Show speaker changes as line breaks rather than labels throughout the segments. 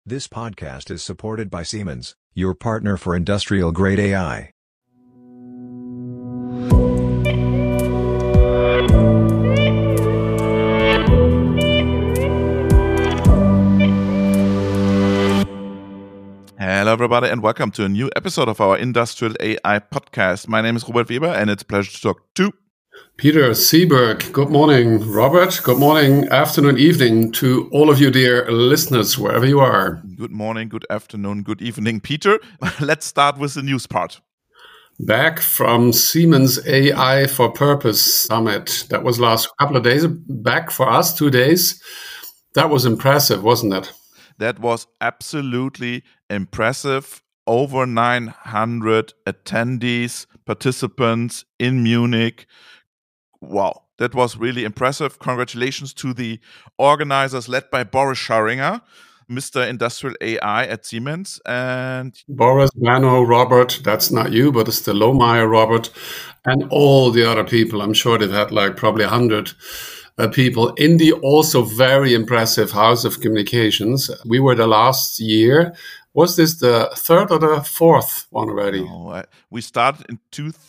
This podcast is supported by Siemens, your partner for industrial-grade AI.
Hello, everybody, and welcome to a new episode of our Industrial AI podcast. My name is Robert Weber, and it's a pleasure to talk to
Peter Seeberg. Good morning, Robert. Good morning, afternoon, evening to all of you, dear listeners, wherever you are.
Good morning, good afternoon, good evening, Peter. Let's start with the news part.
Back from Siemens AI for Purpose Summit. That was last couple of days back for us, 2 days. That was impressive, wasn't it?
That was absolutely impressive. Over 900 attendees, participants in Munich. Wow, that was really impressive. Congratulations to the organizers led by Boris Scharinger, Mr. Industrial AI at Siemens. And
Boris, Mano, Robert, that's not you, but it's the Lohmeyer, Robert, and all the other people. I'm sure they've had like probably 100 people in the also very impressive House of Communications. We were the last year. Was this the third or the fourth one already?
No, we started in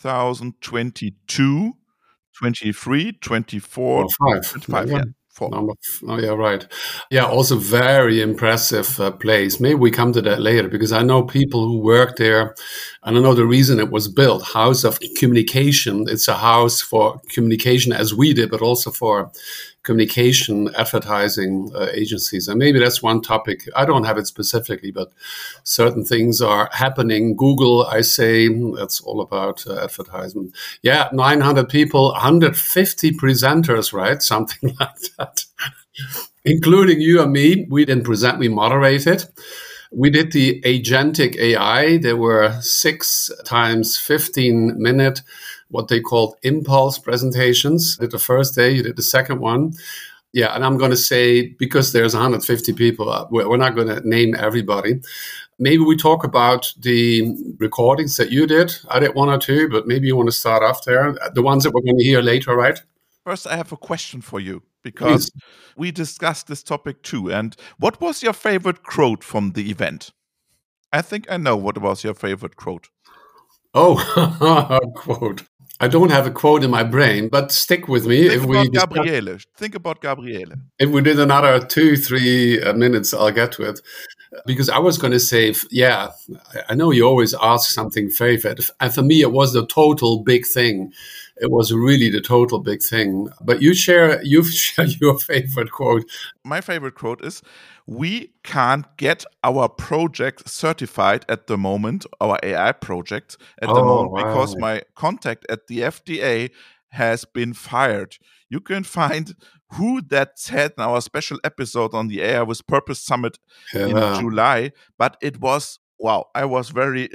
2022. 23, 24, 25, yeah.
Right. Yeah, also very impressive place. Maybe we come to that later because I know people who work there and I know the reason it was built. House of Communication. It's a house for communication as we did, but also for communication advertising agencies. And maybe that's one topic. I don't have it specifically, but certain things are happening. Google, I say, that's all about advertisement. Yeah, 900 people, 150 presenters, right? Something like that. Including you and me. We didn't present, we moderated. We did the agentic AI. There were 6 times 15-minute, what they called impulse presentations. I did the first day, you did the second one. Yeah, and I'm going to say, because there's 150 people, we're not going to name everybody. Maybe we talk about the recordings that you did. I did 1 or 2, but maybe you want to start off there. The ones that we're going to hear later, right?
First, I have a question for you, because we discussed this topic too. And what was your favorite quote from the event? I think I know what was your favorite quote.
Oh, quote. I don't have a quote in my brain, but stick with me.
Think about Gabriele. Think about Gabriele.
If we did another 2-3 minutes, I'll get to it. Because I was going to say, yeah, I know you always ask something favorite. And for me, it was the total big thing. It was really the total big thing. But you've shared your favorite quote.
My favorite quote is, we can't get our project certified at the moment, our AI project at the moment, because my contact at the FDA has been fired. You can find who that said in our special episode on the AI with Purpose Summit in July. But it was, wow, I was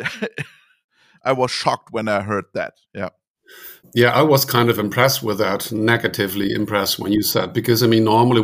I was shocked when I heard that. Yeah.
Yeah, I was kind of impressed with that, negatively impressed when you said, because, I mean, normally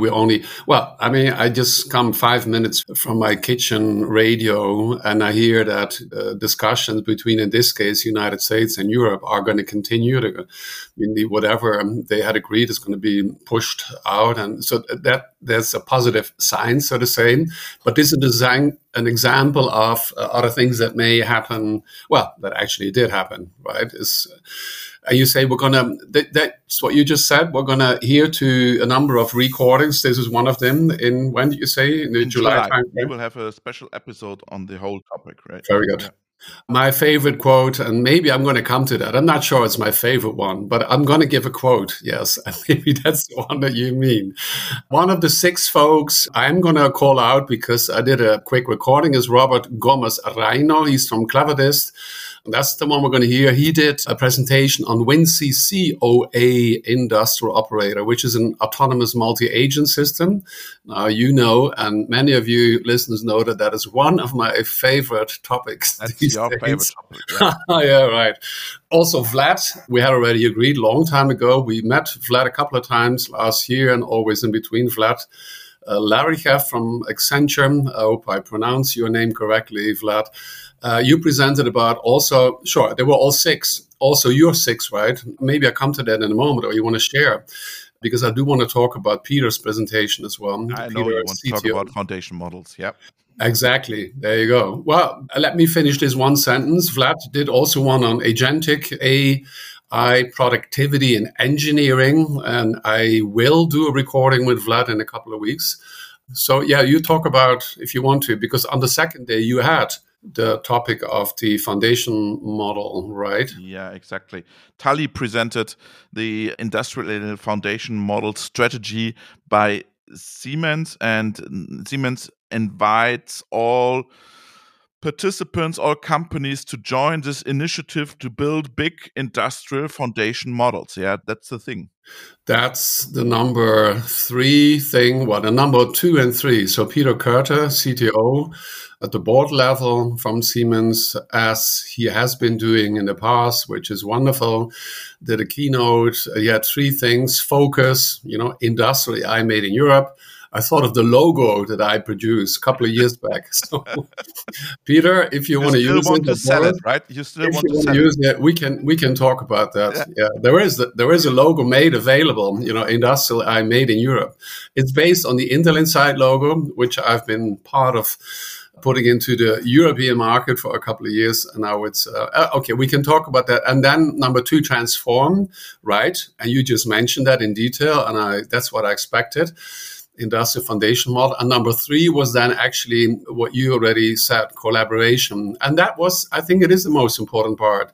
I just come 5 minutes from my kitchen radio and I hear that discussions between, in this case, United States and Europe are going to continue. Whatever they had agreed is going to be pushed out. And so that there's a positive sign, so to say. But this is an example of other things that may happen. Well, that actually did happen, right? And you say that's what you just said. We're going to hear to a number of recordings. This is one of them. When did you say? In July time?
We will have a special episode on the whole topic, right?
Very good. Yeah. My favorite quote, and maybe I'm going to come to that. I'm not sure it's my favorite one, but I'm going to give a quote. Yes, and maybe that's the one that you mean. One of the 6 folks I'm going to call out because I did a quick recording is Robert Gomez Reino. He's from Cleverdist. That's the one we're going to hear. He did a presentation on WinCC OA Industrial Operator, which is an autonomous multi-agent system. Now, you know, and many of you listeners know that is one of my favorite topics.
That's your favorite topic. Yeah.
Yeah, right. Also, Vlad, we had already agreed long time ago. We met Vlad a couple of times last year and always in between Vlad. Larichev from Accenture. I hope I pronounce your name correctly, Vlad. You presented about also, sure, they were all 6. Also, you're 6, right? Maybe I come to that in a moment, or you want to share, because I do want to talk about Peter's presentation as well.
I know you want to talk about foundation models, yeah.
Exactly. There you go. Well, let me finish this one sentence. Vlad did also one on agentic AI productivity and engineering, and I will do a recording with Vlad in a couple of weeks. So, yeah, you talk about, if you want to, because on the second day you had the topic of the foundation model, right?
Yeah, exactly. Tali presented the industrial foundation model strategy by Siemens, and Siemens invites all participants, all companies to join this initiative to build big industrial foundation models. Yeah, that's the thing.
That's the number 3 thing. Well, the number 2 and 3. So Peter Körte, CTO at the board level from Siemens, as he has been doing in the past, which is wonderful, did a keynote. He had 3 things: focus, industrial AI made in Europe. I thought of the logo that I produced a couple of years back. So, Peter, if you want to use it,
sell it, right? You still want to sell
use it. We can talk about that. Yeah, there is a logo made available. Industrial AI made in Europe. It's based on the Intel Inside logo, which I've been part of putting into the European market for a couple of years, and now it's okay. We can talk about that. And then number 2, transform, right? And you just mentioned that in detail, and that's what I expected. Industrial foundation model. And number 3 was then actually what you already said, collaboration. And that was, I think it is the most important part.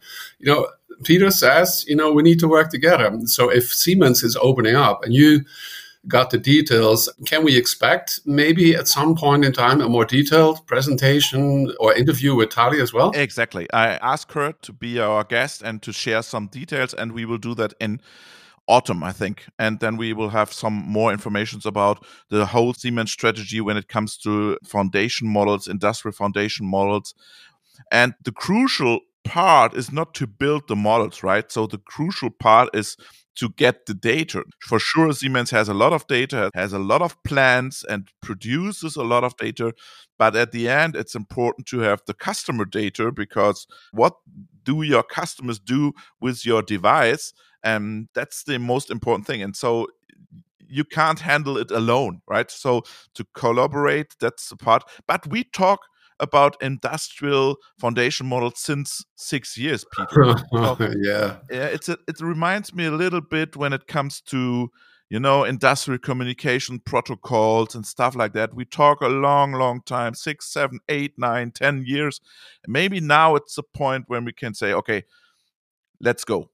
Peter says, we need to work together. So if Siemens is opening up and you got the details, can we expect maybe at some point in time a more detailed presentation or interview with Tali as well?
Exactly. I asked her to be our guest and to share some details, and we will do that in autumn, I think. And then we will have some more information about the whole Siemens strategy when it comes to foundation models, industrial foundation models. And the crucial part is not to build the models, right? So the crucial part is to get the data. For sure, Siemens has a lot of data, has a lot of plans, and produces a lot of data. But at the end, it's important to have the customer data, because what do your customers do with your device? And that's the most important thing. And so you can't handle it alone, right? So to collaborate, that's the part. But we talk about industrial foundation models since 6 years, Peter.
Yeah.
It reminds me a little bit when it comes to, industrial communication protocols and stuff like that. We talk a long, long time, 6, 7, 8, 9, 10 years. Maybe now it's a point when we can say, okay, let's go.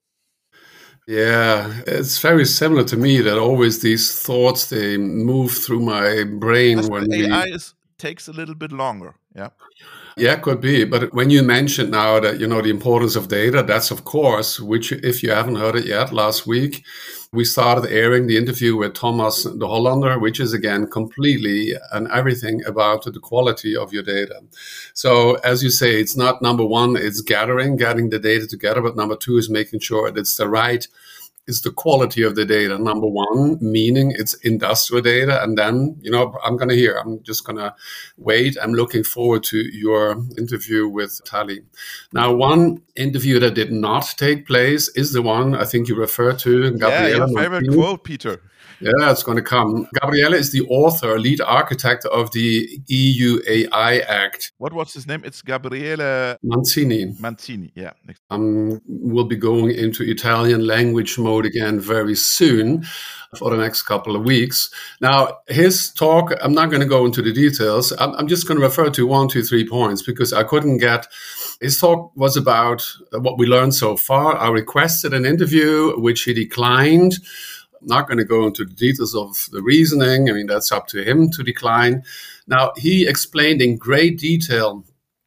Yeah, it's very similar to me that always these thoughts, they move through my brain.
That's when AI takes a little bit longer. Yeah.
Yeah, could be. But when you mentioned now that, the importance of data, that's of course, which if you haven't heard it yet, last week, we started airing the interview with Thomas de Hollander, which is again completely and everything about the quality of your data. So as you say, it's not number 1, it's getting the data together, but number 2 is making sure that it's it's the quality of the data. Number 1, meaning it's industrial data. And then, I'm just going to wait. I'm looking forward to your interview with Tali. Now, one interview that did not take place is the one I think you referred to, Gabriele.
Yeah, your favorite quote, Peter.
Yeah, it's going to come. Gabriele is the author, lead architect of the EU AI Act.
What was his name? It's Gabriele
Mancini,
yeah.
We'll be going into Italian language mode again very soon for the next couple of weeks. Now, his talk, I'm not going to go into the details. I'm just going to refer to 1, 2, 3 points because I couldn't get... His talk was about what we learned so far. I requested an interview, which he declined. Not going to go into the details of the reasoning. I mean, that's up to him to decline. Now, he explained in great detail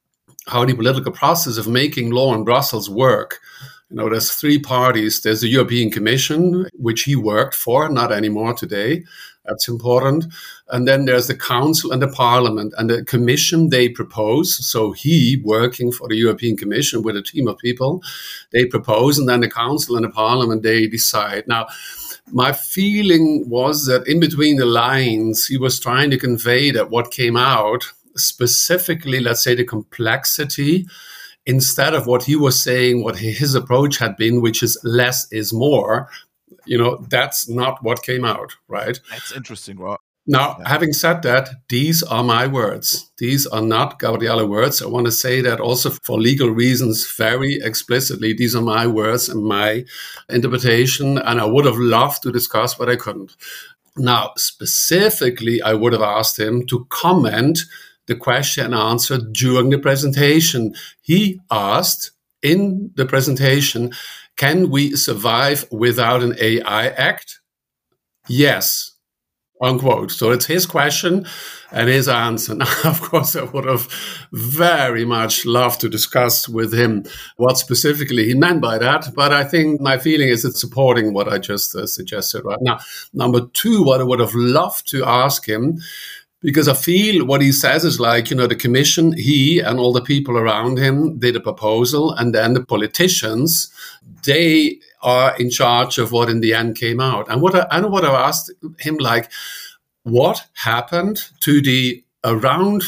how the political process of making law in Brussels work. There's 3 parties. There's the European Commission, which he worked for, not anymore today. That's important. And then there's the Council and the Parliament. And the Commission, they propose. So he, working for the European Commission with a team of people, they propose. And then the Council and the Parliament, they decide. Now, my feeling was that in between the lines, he was trying to convey that what came out, specifically, let's say, the complexity, instead of what he was saying, what his approach had been, which is less is more, that's not what came out, right?
That's interesting. Well,
Now, having said that, these are my words. These are not Gabriele words. I want to say that also for legal reasons very explicitly. These are my words and my interpretation, and I would have loved to discuss, but I couldn't. Now, specifically, I would have asked him to comment the question and answer during the presentation. He asked in the presentation, can we survive without an AI Act? Yes. Unquote. So it's his question and his answer. Now, of course, I would have very much loved to discuss with him what specifically he meant by that. But I think my feeling is it's supporting what I just suggested right now. Number two, what I would have loved to ask him, because I feel what he says is like, the commission, he and all the people around him did a proposal, and then the politicians, they are in charge of what in the end came out. And I would have asked him, like, what happened to the around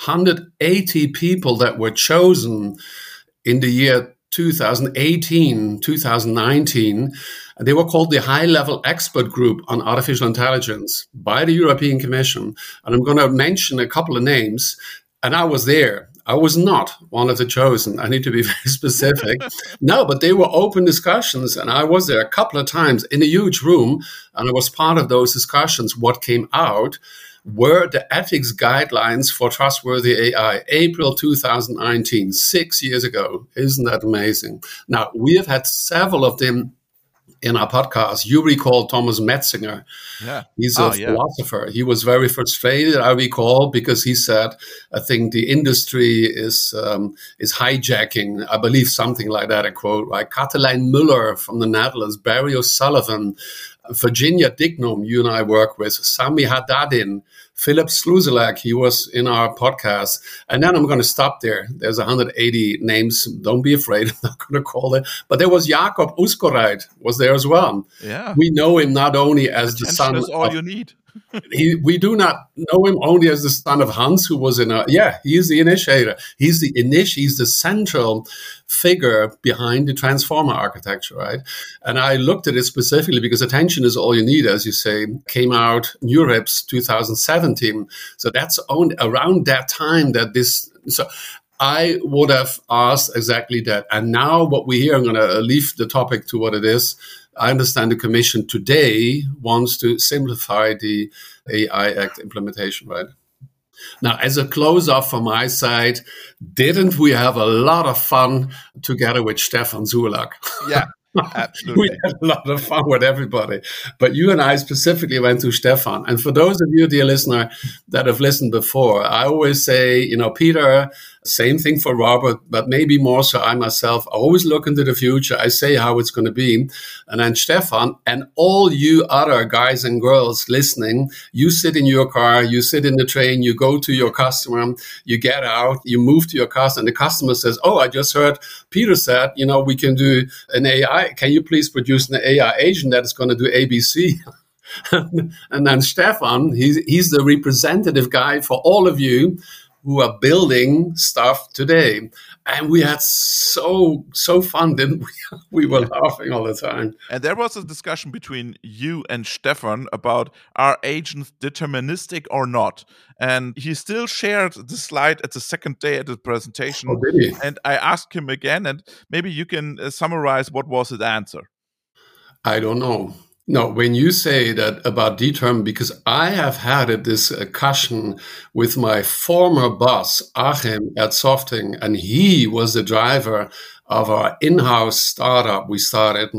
180 people that were chosen in the year 2018, 2019, they were called the High-Level Expert Group on Artificial Intelligence by the European Commission. And I'm going to mention a couple of names. And I was there. I was not one of the chosen. I need to be very specific. No, but they were open discussions. And I was there a couple of times in a huge room. And I was part of those discussions. What came out were the ethics guidelines for trustworthy AI, April 2019, 6 years ago. Isn't that amazing? Now, we have had several of them in our podcast. You recall Thomas Metzinger.
Yeah.
He's a philosopher. He was very frustrated, I recall, because he said, I think the industry is hijacking, I believe something like that, a quote, right? Katelijn Müller from the Netherlands, Barry O'Sullivan, Virginia Dignum, you and I work with, Sami Haddadin, Philip Sluzelak, he was in our podcast. And then I'm going to stop there. There's 180 names. Don't be afraid. I'm not going to call it. But there was Jakob Uskoreit was there as well.
Yeah.
We know him not only as the son
is all you need.
We do not know him only as the son of Hans, who was he is the initiator. He's the central figure behind the transformer architecture, right? And I looked at it specifically because Attention is All You Need, as you say, came out NeurIPS 2017. So that's around that time that this. So I would have asked exactly that. And now what we hear, I'm going to leave the topic to what it is. I understand the Commission today wants to simplify the AI Act implementation, right? Now, as a close-off from my side, didn't we have a lot of fun together with Stefan Zulak?
Yeah. Absolutely.
We had a lot of fun with everybody. But you and I specifically went to Stefan. And for those of you, dear listener, that have listened before, I always say, Peter, same thing for Robert, but maybe more so I myself, I always look into the future. I say how it's going to be. And then Stefan and all you other guys and girls listening, you sit in your car, you sit in the train, you go to your customer, you get out, you move to your customer, and the customer says, oh, I just heard Peter said, we can do an AI. Can you please produce an AI agent that is going to do ABC? And then Stefan, he's the representative guy for all of you who are building stuff today. And we had so fun, didn't we? We were laughing all the time.
And there was a discussion between you and Stefan about, are agents deterministic or not? And he still shared the slide at the second day at the presentation.
Oh, did he?
And I asked him again, and maybe you can summarize what was his answer.
I don't know. No, when you say that about determined, because I have had a discussion with my former boss, Achim, at Softing, and he was the driver of our in-house startup we started,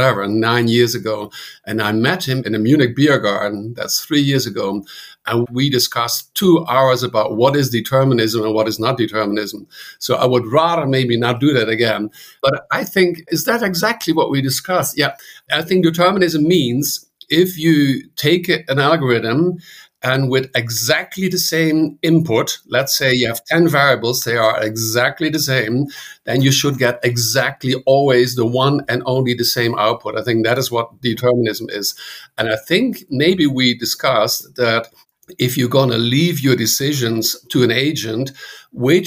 9 years ago. And I met him in a Munich beer garden, that's 3 years ago. And we discussed 2 hours about what is determinism and what is not determinism. So I would rather maybe not do that again. But I think, is that exactly what we discussed? Yeah, I think determinism means if you take an algorithm and with exactly the same input, let's say you have 10 variables, they are exactly the same, then you should get exactly always the one and only the same output. I think that is what determinism is. And I think maybe we discussed that if you're going to leave your decisions to an agent, which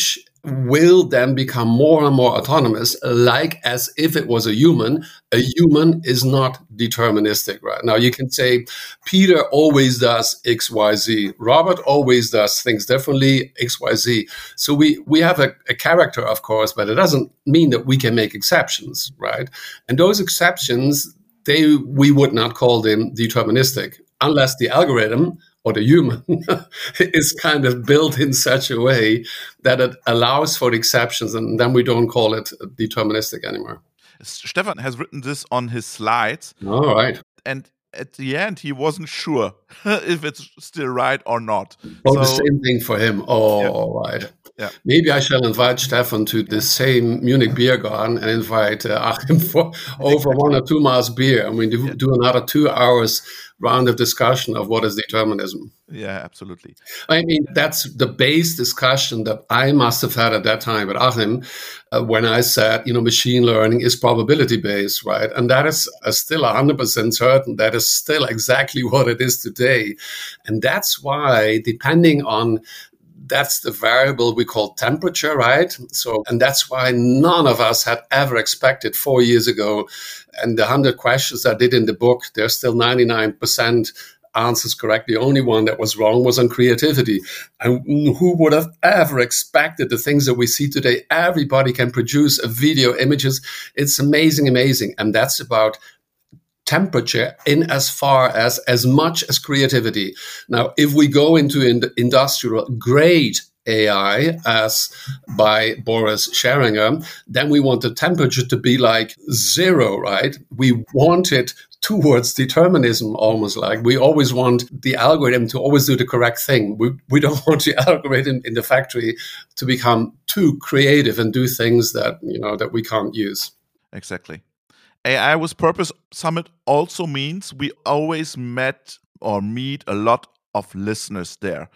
will then become more and more autonomous, like as if it was a human. A human is not deterministic, right? Now you can say Peter always does X, Y, Z. Robert always does things differently, X, Y, Z. So we have a character, of course, but it doesn't mean that we can make exceptions, right? And those exceptions, we would not call them deterministic unless the algorithm or the human is kind of built in such a way that it allows for the exceptions, and then we don't call it deterministic anymore.
Stefan has written this on his slides.
All right.
And at the end, he wasn't sure if it's still right or not.
Oh, the same thing for him. Oh, yeah. All right. Yeah. Maybe I shall invite Stefan to the same Munich beer garden and invite Achim for over 1 or 2 miles beer. I mean, do another 2 hours round of discussion of what is determinism.
Yeah, absolutely.
I mean, that's the base discussion that I must have had at that time with Achim when I said, machine learning is probability based, right? And that is still 100% certain. That is still exactly what it is today. And that's why, depending on that's the variable we call temperature, right? So, and that's why none of us had ever expected 4 years ago. And the 100 questions I did in the book, there's still 99% answers correct. The only one that was wrong was on creativity. And who would have ever expected the things that we see today? Everybody can produce a video, images. It's amazing, amazing. And that's about temperature in as much as creativity. Now, if we go into industrial grade AI, as by Boris Scheringer, then we want the temperature to be like 0, right? We want it towards determinism, almost like we always want the algorithm to always do the correct thing. We don't want the algorithm in the factory to become too creative and do things that, that we can't use.
Exactly. AI with Purpose Summit also means we always meet a lot of listeners there.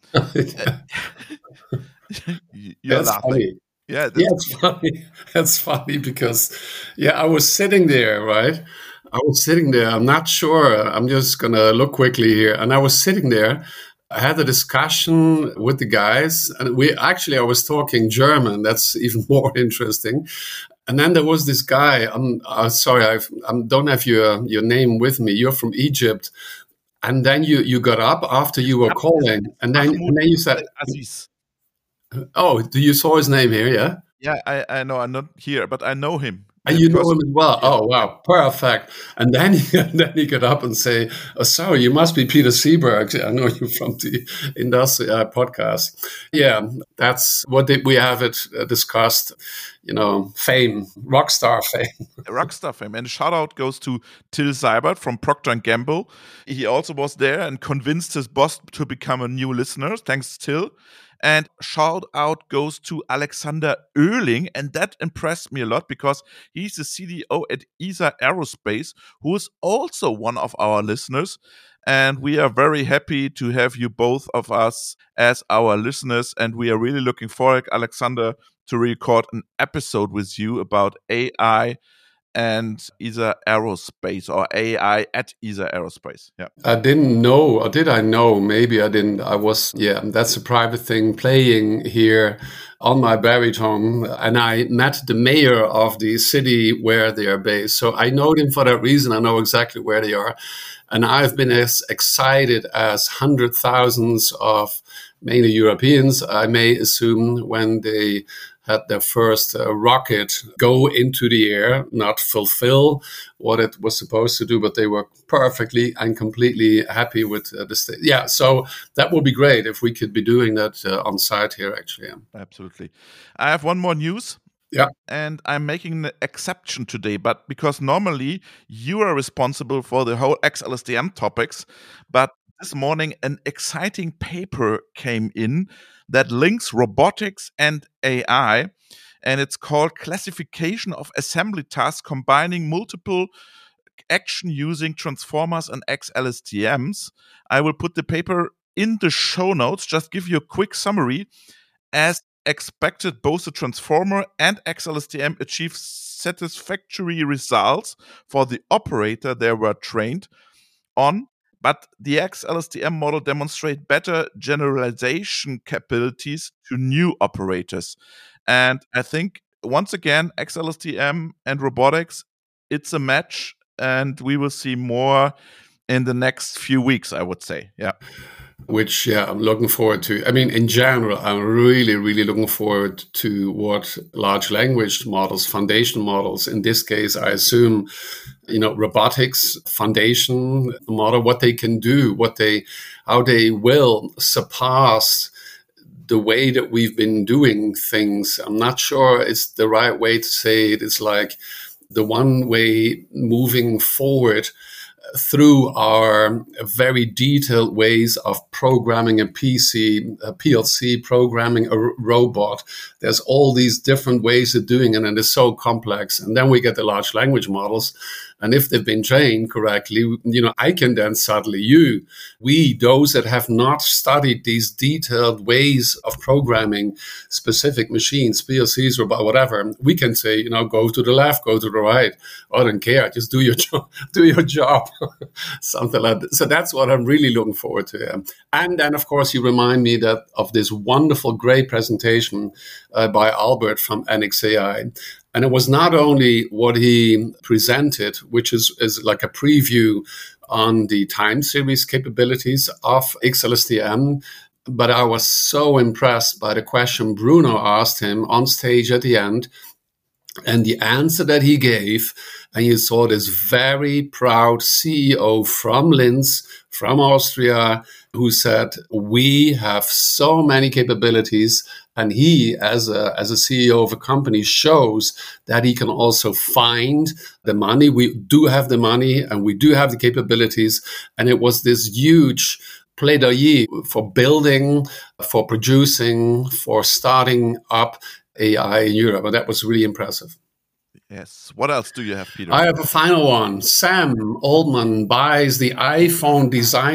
You're
That's
laughing.
Funny.
Yeah,
it's funny. That's funny because, I was sitting there, right? I was sitting there. I'm not sure. I'm just going to look quickly here. And I was sitting there. I had a discussion with the guys. And I was talking German. That's even more interesting. And then there was this guy. I'm sorry, I don't have your name with me. You're from Egypt. And then you got up after you were calling. And then you said,
Aziz.
Oh, do you saw his name here? Yeah.
Yeah, I know. I'm not here, but I know him.
And you know him as well. Yeah. Oh, wow. Perfect. And then he got up and say, "Oh, sorry, you must be Peter Seberg. I know you from the Industry podcast." Yeah, that's what we have discussed, fame, rock star fame.
Rockstar fame. And a shout out goes to Till Seibert from Procter & Gamble. He also was there and convinced his boss to become a new listener. Thanks, Till. And shout out goes to Alexander Oehling, and that impressed me a lot because he's the CDO at ESA Aerospace, who is also one of our listeners. And we are very happy to have you both of us as our listeners, and we are really looking forward, Alexander, to record an episode with you about AI and ESA Aerospace, or AI at ESA Aerospace. Yeah.
I didn't know, or did I know? Maybe I didn't. That's a private thing playing here on my baritone. And I met the mayor of the city where they are based. So I know them for that reason. I know exactly where they are. And I've been as excited as 100,000s of mainly Europeans, I may assume, when they had their first rocket go into the air, not fulfill what it was supposed to do, but they were perfectly and completely happy with the state. Yeah, so that would be great if we could be doing that on site here, actually. Yeah.
Absolutely. I have one more news.
Yeah.
And I'm making an exception today, but because normally you are responsible for the whole XLSTM topics, but this morning an exciting paper came in that links robotics and AI, and it's called Classification of Assembly Tasks Combining Multiple Action Using Transformers and XLSTMs. I will put the paper in the show notes, just give you a quick summary. As expected, both the transformer and XLSTM achieve satisfactory results for the operator they were trained on, But the XLSTM model demonstrates better generalization capabilities to new operators. And I think, once again, XLSTM and robotics, it's a match, and we will see more in the next few weeks, I would say. Yeah.
Which, I'm looking forward to. I mean, in general, I'm really, really looking forward to what large language models, foundation models, in this case, I assume, robotics foundation model, what they can do, how they will surpass the way that we've been doing things. I'm not sure it's the right way to say it. It's like the one way moving forward through our very detailed ways of programming a PLC, programming a robot. There's all these different ways of doing it, and it's so complex. And then we get the large language models. And if they've been trained correctly, I can then suddenly, those that have not studied these detailed ways of programming specific machines, PLCs, or whatever, we can say, go to the left, go to the right. I don't care. Just do your job. Something like that. So that's what I'm really looking forward to. And then, of course, you remind me of this wonderful, great presentation by Albert from NXAI. And it was not only what he presented, which is like a preview on the time series capabilities of XLSTM, but I was so impressed by the question Bruno asked him on stage at the end, and the answer that he gave. And you saw this very proud CEO from Linz, from Austria, who said, we have so many capabilities. And he, as a CEO of a company, shows that he can also find the money. We do have the money and we do have the capabilities. And it was this huge plaidoyer for building, for producing, for starting up AI in Europe. And that was really impressive.
Yes. What else do you have, Peter?
I have a final one. Sam Altman buys the iPhone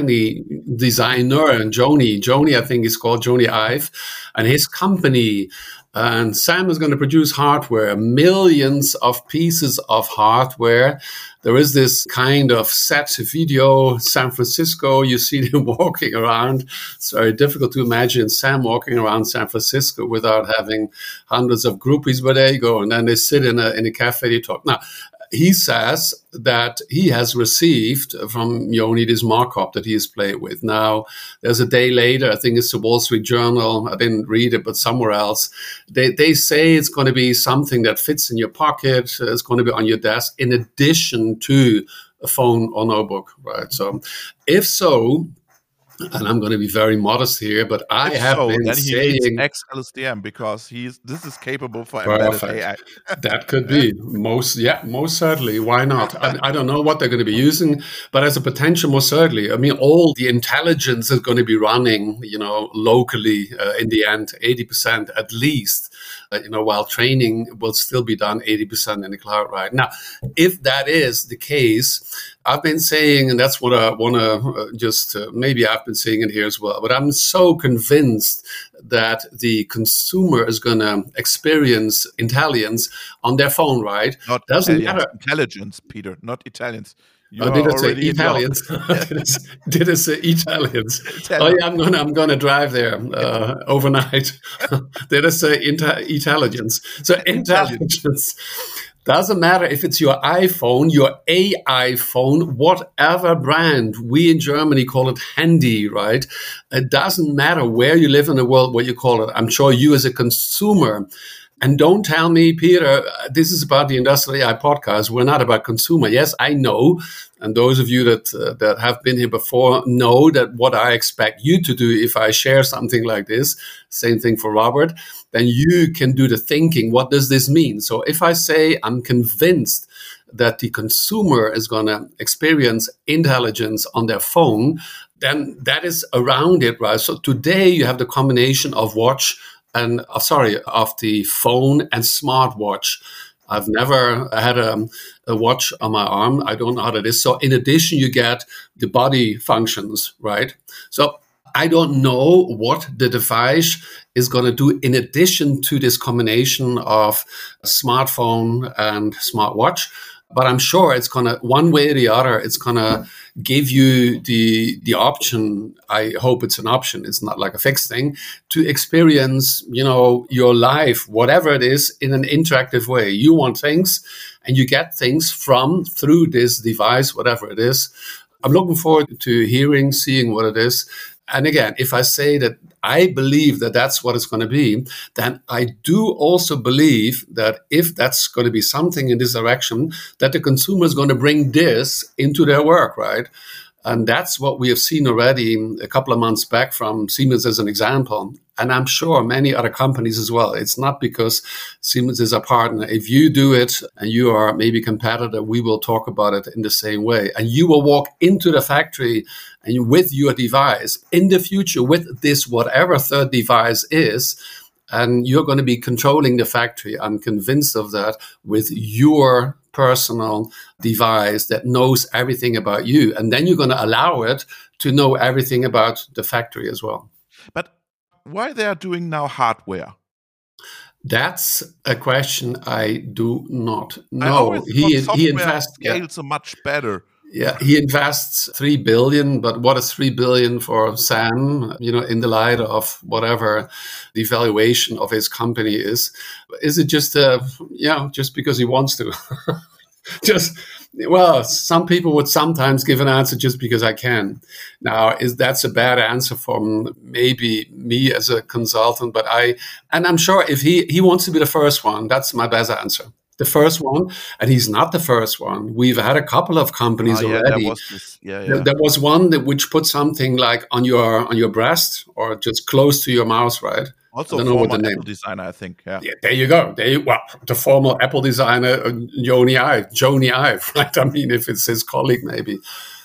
designer, and Jony, I think is called Jony Ive, and his company. And Sam is going to produce hardware, millions of pieces of hardware. There is this kind of set video, San Francisco. You see them walking around. It's very difficult to imagine Sam walking around San Francisco without having hundreds of groupies. But there you go. And then they sit in a cafe, they talk. Now, he says that he has received from Jony this markup that he has played with. Now, there's a day later, I think it's the Wall Street Journal. I didn't read it, but somewhere else. They say it's going to be something that fits in your pocket. It's going to be on your desk in addition to a phone or notebook, right? So if so, and I'm going to be very modest here, but I have been saying
XLSTM because this is capable for embedded AI.
That could be most certainly. Why not? I don't know what they're going to be using, but as a potential, most certainly. I mean, all the intelligence is going to be running, locally in the end, 80% at least. While training will still be done 80% in the cloud right now. If that is the case, I've been saying, and that's what I want to maybe I've been saying it here as well, but I'm so convinced that the consumer is going to experience intelligence on their phone, right?
Doesn't matter. Intelligence, Peter, not Italians.
Did it say Italians? Did it say Italians? Oh yeah, I'm gonna drive there overnight. Did it say intelligence? So intelligence doesn't matter if it's your iPhone, your AI phone, whatever brand. We in Germany call it handy, right? It doesn't matter where you live in the world, what you call it. I'm sure you as a consumer. And don't tell me, Peter, this is about the Industrial AI podcast. We're not about consumer. Yes, I know. And those of you that have been here before know that what I expect you to do if I share something like this, same thing for Robert, then you can do the thinking. What does this mean? So if I say I'm convinced that the consumer is going to experience intelligence on their phone, then that is around it, right? So today you have the combination of of the phone and smartwatch. I've never had a watch on my arm. I don't know how that is. So in addition, you get the body functions, right? So I don't know what the device is going to do in addition to this combination of smartphone and smartwatch. But I'm sure it's going to, one way or the other, it's going to give you the option. I hope it's an option. It's not like a fixed thing to experience, your life, whatever it is, in an interactive way. You want things and you get things through this device, whatever it is. I'm looking forward to seeing what it is. And again, if I say that I believe that that's what it's going to be, then I do also believe that if that's going to be something in this direction, that the consumer is going to bring this into their work, right? And that's what we have seen already a couple of months back from Siemens as an example. And I'm sure many other companies as well. It's not because Siemens is a partner. If you do it and you are maybe a competitor, we will talk about it in the same way. And you will walk into the factory and with your device in the future with this whatever third device is, and you're going to be controlling the factory. I'm convinced of that with your personal device that knows everything about you. And then you're going to allow it to know everything about the factory as well.
But why they are doing now hardware?
That's a question I do not know. He invests
scales much better.
Yeah, he invests $3 billion, but what is $3 billion for Sam? In the light of whatever the valuation of his company is it just just because he wants to? Some people would sometimes give an answer just because I can. Now, that's a bad answer from maybe me as a consultant, and I'm sure if he wants to be the first one, that's my best answer. The first one, and he's not the first one. We've had a couple of companies already. There was one which put something like on your breast or just close to your mouth, right?
Also, I don't know what the name. Apple designer, I think. Yeah,
there you go. The former Apple designer, Jony Ive, right? I mean, if it's his colleague, maybe.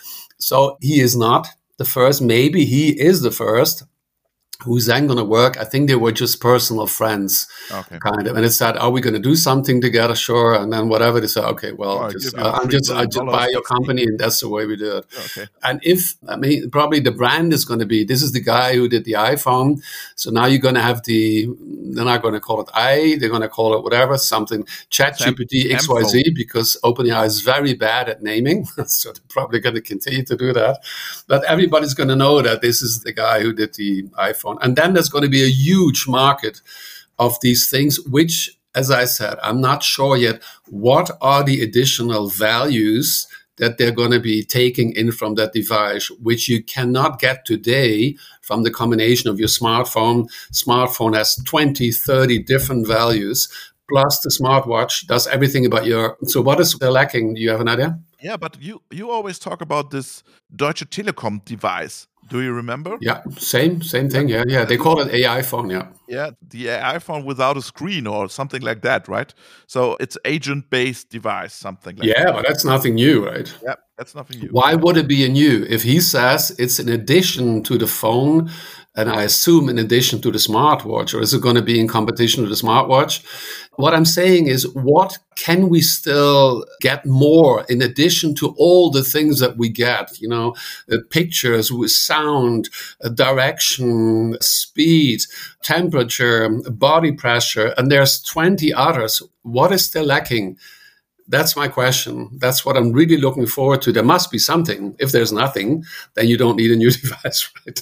So he is not the first. Maybe he is the first. Who's then going to work? I think they were just personal friends, kind of. And it said, "Are we going to do something together?" Sure. And then whatever they said, okay, well, I just buy your company, and that's the way we do it.
Okay.
And probably the brand is going to be, this is the guy who did the iPhone. So now you're going to have they're not going to call it they're going to call it whatever, something ChatGPT XYZ, because OpenAI is very bad at naming. So they're probably going to continue to do that. But everybody's going to know that this is the guy who did the iPhone. And then there's going to be a huge market of these things, which, as I said, I'm not sure yet what are the additional values that they're going to be taking in from that device, which you cannot get today from the combination of your smartphone. Smartphone has 20, 30 different values, plus the smartwatch does everything about so what is lacking? Do you have an idea?
Yeah, but you always talk about this Deutsche Telekom device. Do you remember?
Yeah, same thing. Yeah. They call it AI phone. Yeah.
Yeah, the AI phone without a screen or something like that, right? So it's agent-based device, something like that.
Yeah, but that's nothing new, right?
Yeah, that's nothing new.
Why would it be a new? If he says it's in addition to the phone, and I assume in addition to the smartwatch, or is it going to be in competition with the smartwatch? What I'm saying is, what can we still get more in addition to all the things that we get? Pictures with sound, direction, speed, temperature, body pressure, and there's 20 others. What is still lacking? That's my question. That's what I'm really looking forward to. There must be something. If there's nothing, then you don't need a new device, right?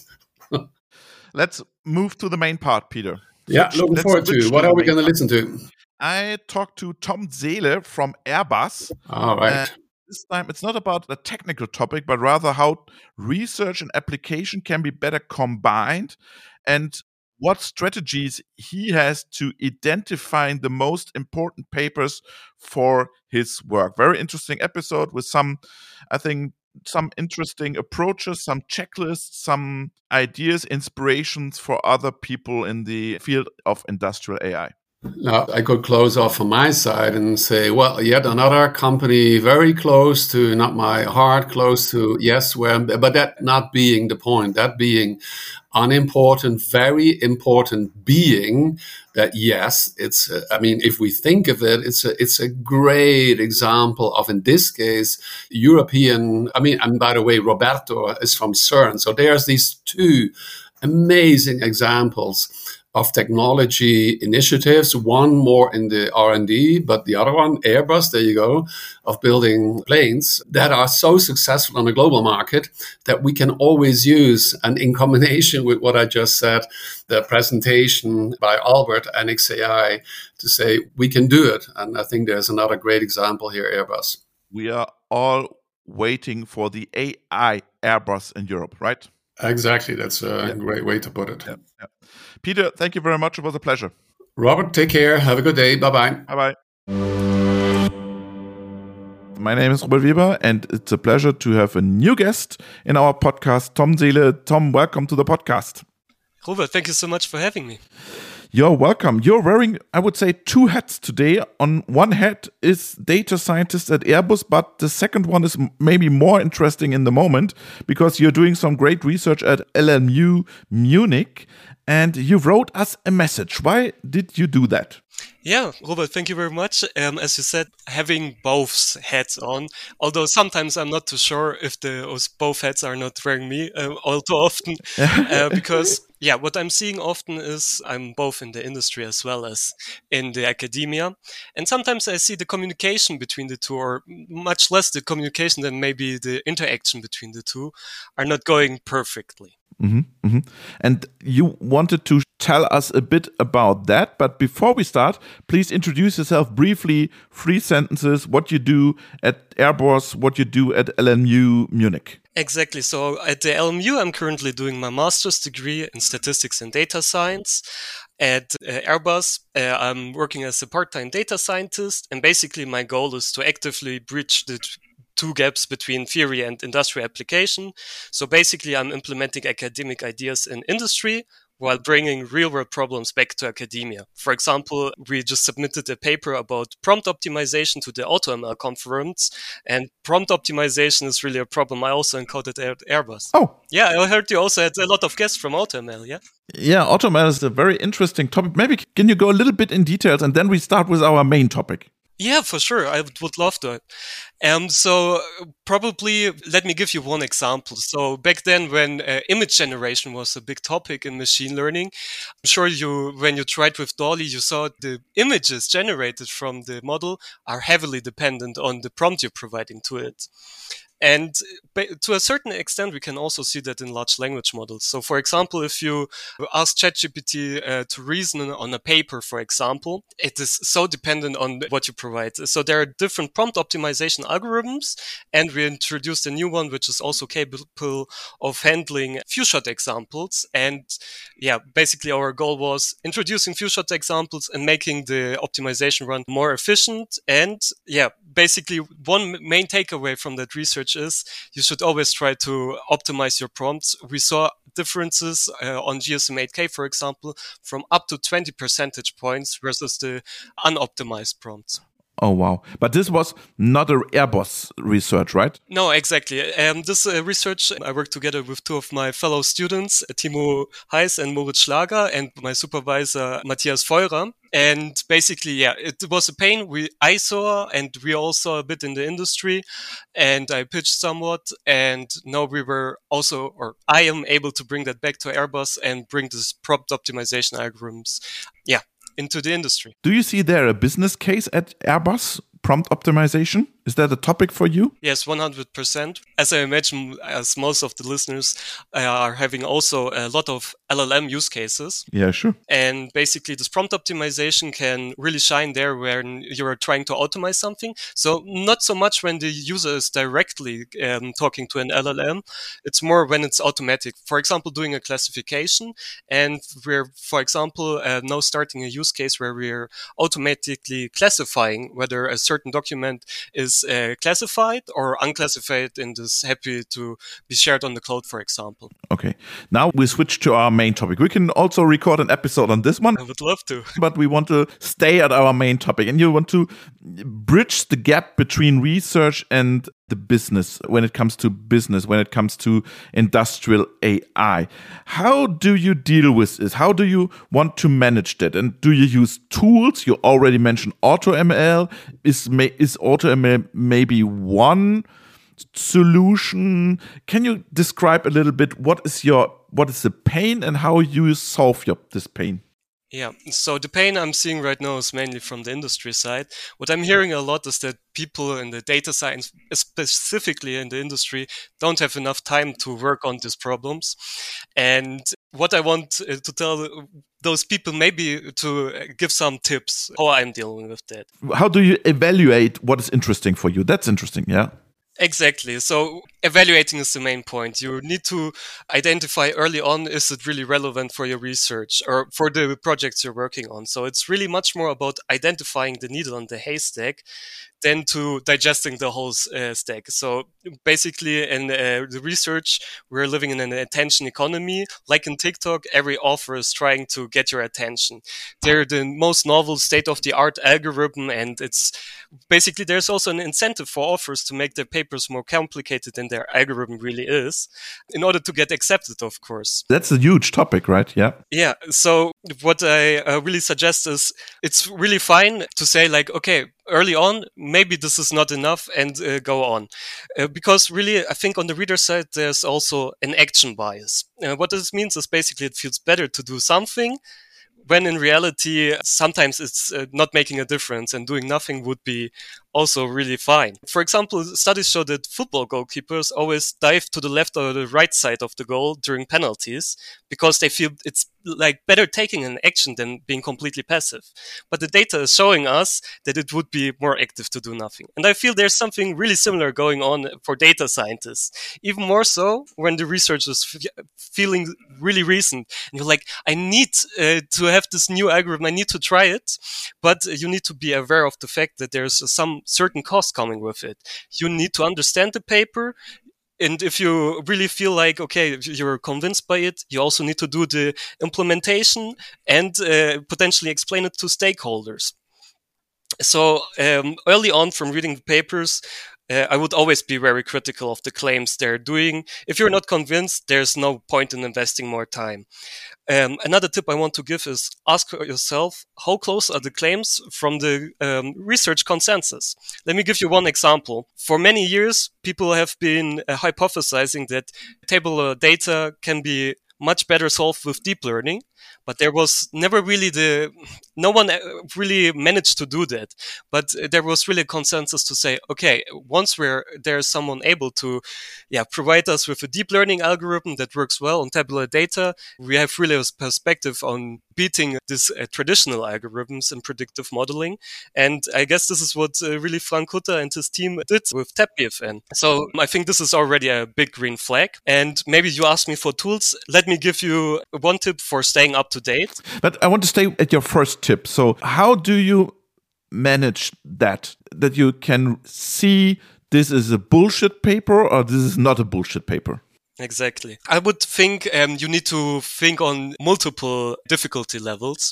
Let's move to the main part, Peter.
Yeah, looking forward to. What are we going to listen to?
I talked to Tom Seele from Airbus.
All right.
This time, it's not about a technical topic, but rather how research and application can be better combined, and what strategies he has to identify the most important papers for his work. Very interesting episode with some interesting approaches, some checklists, some ideas, inspirations for other people in the field of industrial AI.
Now, I could close off on my side and say, well, yet another company very close to, not my heart, close to, yes, but that not being the point, that being unimportant, very important being that, yes, it's, if we think of it, it's a great example of, in this case, European, and by the way, Roberto is from CERN. So there's these two amazing examples of technology initiatives, one more in the R&D, but the other one, Airbus, there you go, of building planes that are so successful on the global market that we can always use. And in combination with what I just said, the presentation by Albert and XAI to say we can do it. And I think there's another great example here, Airbus.
We are all waiting for the AI Airbus in Europe, right?
Exactly. That's a great way to put it.
Yeah. Peter, thank you very much. It was a pleasure.
Robert, take care. Have a good day. Bye-bye.
Bye-bye. My name is Robert Weber, and it's a pleasure to have a new guest in our podcast, Tom Seele. Tom, welcome to the podcast.
Robert, thank you so much for having me.
You're welcome. You're wearing, I would say, two hats today. On one hat is data scientist at Airbus, but the second one is maybe more interesting in the moment because you're doing some great research at LMU Munich and you wrote us a message. Why did you do that?
Yeah, Robert, thank you very much. As you said, having both hats on, although sometimes I'm not too sure if those both hats are not wearing me all too often, because what I'm seeing often is I'm both in the industry as well as in the academia. And sometimes I see the communication between the two, or much less the communication than maybe the interaction between the two, are not going perfectly.
Mm-hmm, mm-hmm. And you wanted to tell us a bit about that, but before we start, please introduce yourself briefly, 3 sentences, what you do at Airbus, what you do at LMU Munich.
Exactly. So at the LMU, I'm currently doing my master's degree in statistics and data science. At Airbus, I'm working as a part-time data scientist, and basically my goal is to actively bridge the two gaps between theory and industrial application. So basically, I'm implementing academic ideas in industry while bringing real-world problems back to academia. For example, we just submitted a paper about prompt optimization to the AutoML conference, and prompt optimization is really a problem I also encountered at Airbus.
Oh.
Yeah, I heard you also had a lot of guests from AutoML, yeah?
Yeah, AutoML is a very interesting topic. Maybe can you go a little bit in details, and then we start with our main topic?
Yeah, for sure. I would love to. So probably let me give you one example. So back then when image generation was a big topic in machine learning, I'm sure when you tried with DALL-E, you saw the images generated from the model are heavily dependent on the prompt you're providing to it. And to a certain extent, we can also see that in large language models. So, for example, if you ask ChatGPT to reason on a paper, for example, it is so dependent on what you provide. So there are different prompt optimization algorithms, and we introduced a new one, which is also capable of handling few-shot examples. And basically our goal was introducing few-shot examples and making the optimization run more efficient. And basically one main takeaway from that research is you should always try to optimize your prompts. We saw differences on GSM-8K, for example, from up to 20 percentage points versus the unoptimized prompts.
Oh, wow. But this was not a Airbus research, right?
No, exactly. This research, I worked together with 2 of my fellow students, Timo Heiss and Moritz Schlager, and my supervisor, Matthias Feurer. And basically, it was a pain I saw, and we all saw a bit in the industry, and I pitched somewhat, and now I am able to bring that back to Airbus and bring this prompt optimization algorithms, into the industry.
Do you see there a business case at Airbus, prompt optimization? Is that a topic for you?
Yes, 100%. As I imagine, as most of the listeners are having also a lot of LLM use cases.
Yeah, sure.
And basically this prompt optimization can really shine there when you're trying to automate something. So not so much when the user is directly talking to an LLM. It's more when it's automatic. For example, doing a classification. And we're, for example, now starting a use case where we're automatically classifying whether a certain document is classified or unclassified and is happy to be shared on the cloud, for example.
Okay. Now we switch to our main topic. We can also record an episode on this one.
I would love to.
But we want to stay at our main topic. And you want to bridge the gap between research and the business when it comes to business, when it comes to industrial AI. How do you deal with this? How do you want to manage that? And do you use tools? You already mentioned AutoML. Is AutoML maybe one solution? Can you describe a little bit what is the pain and how you solve this pain?
Yeah, so the pain I'm seeing right now is mainly from the industry side. What I'm hearing a lot is that people in the data science, specifically in the industry, don't have enough time to work on these problems. And what I want to tell those people, maybe to give some tips how I'm dealing with that.
How do you evaluate what is interesting for you? That's interesting, yeah.
Exactly. So evaluating is the main point. You need to identify early on, is it really relevant for your research or for the projects you're working on? So it's really much more about identifying the needle on the haystack than to digesting the whole stack. So basically in the research, we're living in an attention economy. Like in TikTok, every author is trying to get your attention. They're the most novel state-of-the-art algorithm, and it's basically there's also an incentive for authors to make their papers more complicated than their algorithm really is, in order to get accepted, of course.
That's a huge topic, right? Yeah.
Yeah. So what I really suggest is it's really fine to say like, okay, early on, maybe this is not enough and go on. Because really, I think on the reader side, there's also an action bias. What this means is basically it feels better to do something when in reality, sometimes it's not making a difference, and doing nothing would be also really fine. For example, studies show that football goalkeepers always dive to the left or the right side of the goal during penalties because they feel it's like better taking an action than being completely passive. But the data is showing us that it would be more active to do nothing. And I feel there's something really similar going on for data scientists, even more so when the research is feeling really recent. And you're like, I need to have this new algorithm, I need to try it. But you need to be aware of the fact that there's some certain cost coming with it. You need to understand the paper. And if you really feel like, okay, you're convinced by it, you also need to do the implementation and potentially explain it to stakeholders. So early on from reading the papers, I would always be very critical of the claims they're doing. If you're not convinced, there's no point in investing more time. Another tip I want to give is ask yourself, how close are the claims from the research consensus? Let me give you one example. For many years, people have been hypothesizing that tabular data can be much better solved with deep learning, but there was never really no one really managed to do that. But there was really a consensus to say, okay, once there's someone able to provide us with a deep learning algorithm that works well on tabular data, we have really a perspective on beating these traditional algorithms in predictive modeling. And I guess this is what really Frank Hutter and his team did with TabBFN. So I think this is already a big green flag. And maybe you asked me for tools. Let me give you one tip for staying up to date.
But I want to stay at your first tip. So how do you manage that you can see this is a bullshit paper or this is not a bullshit paper?
Exactly. I would think you need to think on multiple difficulty levels.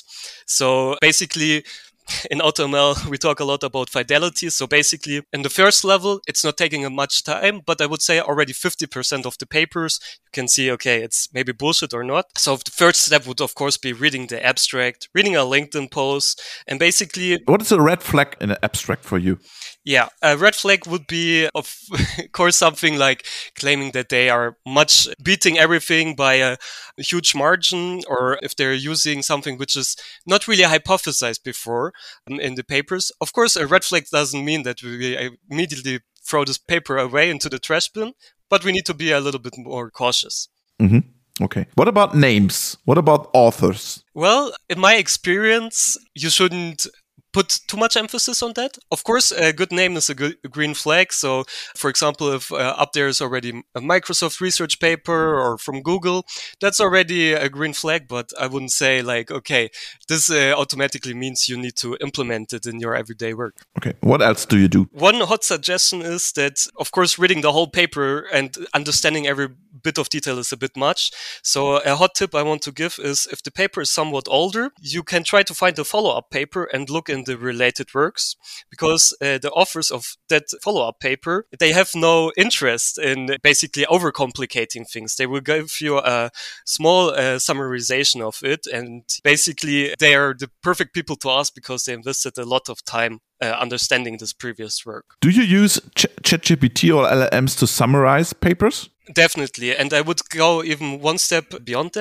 So basically, in AutoML, we talk a lot about fidelity. So basically, in the first level, it's not taking much time, but I would say already 50% of the papers, you can see, okay, it's maybe bullshit or not. So the first step would, of course, be reading the abstract, reading a LinkedIn post, and basically...
What is a red flag in an abstract for you?
Yeah, a red flag would be, of course, something like claiming that they are beating everything by a huge margin, or if they're using something which is not really hypothesized before in the papers. Of course, a red flag doesn't mean that we immediately throw this paper away into the trash bin, but we need to be a little bit more cautious.
Mm-hmm. Okay. What about names? What about authors?
Well, in my experience, you shouldn't put too much emphasis on that. Of course, a good name is a green flag. So, for example, if up there is already a Microsoft research paper or from Google, that's already a green flag. But I wouldn't say like, okay, this automatically means you need to implement it in your everyday work.
Okay. What else do you do?
One hot suggestion is that, of course, reading the whole paper and understanding every bit of detail is a bit much. So a hot tip I want to give is if the paper is somewhat older, you can try to find a follow-up paper and look in the related works, because the authors of that follow-up paper, they have no interest in basically overcomplicating things. They will give you a small summarization of it, and basically they are the perfect people to ask because they invested a lot of time understanding this previous work.
Do you use ChatGPT or LLMs to summarize papers?
Definitely. And I would go even one step beyond that.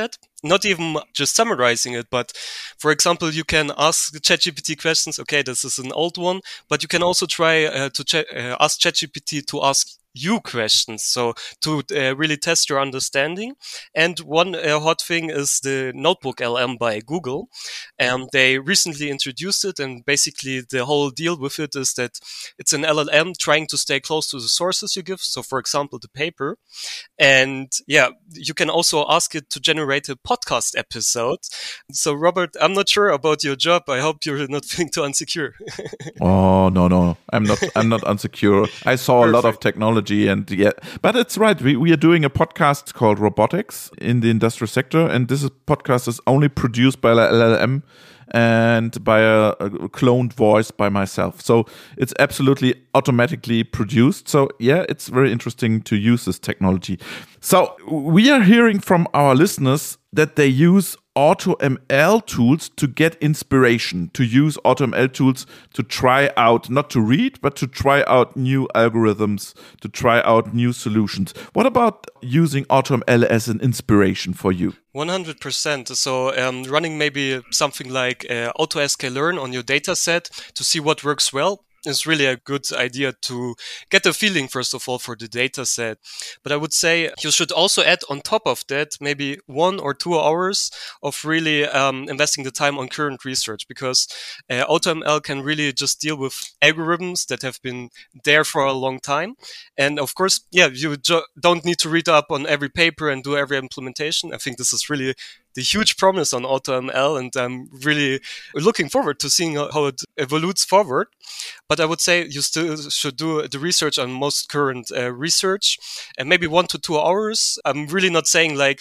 not even just summarizing it, but for example, you can ask ChatGPT questions. Okay, this is an old one, but you can also try to ask ChatGPT to ask you questions, so to really test your understanding. And one hot thing is the Notebook LM by Google. They recently introduced it, and basically the whole deal with it is that it's an LLM trying to stay close to the sources you give. So for example, the paper. And yeah, you can also ask it to generate a podcast episode. So Robert, I'm not sure about your job. I hope you're not feeling too insecure.
Oh, no. I'm not insecure. I saw Perfect. A lot of technology, and yeah, but it's right. We are doing a podcast called Robotics in the industrial sector, and podcast is only produced by LLM and by a cloned voice by myself. So it's absolutely automatically produced. So yeah, it's very interesting to use this technology. So we are hearing from our listeners that they use AutoML tools to get inspiration, to use AutoML tools to try out, not to read, but to try out new algorithms, to try out new solutions. What about using AutoML as an inspiration for you?
100%. So running maybe something like AutoSKLearn on your data set to see what works well is really a good idea to get a feeling, first of all, for the data set. But I would say you should also add on top of that maybe 1 or 2 hours of really investing the time on current research, because AutoML can really just deal with algorithms that have been there for a long time. And of course, yeah, you don't need to read up on every paper and do every implementation. I think this is really the huge promise on AutoML, and I'm really looking forward to seeing how it evolves forward. But I would say you still should do the research on most current research, and maybe 1 to 2 hours. I'm really not saying like,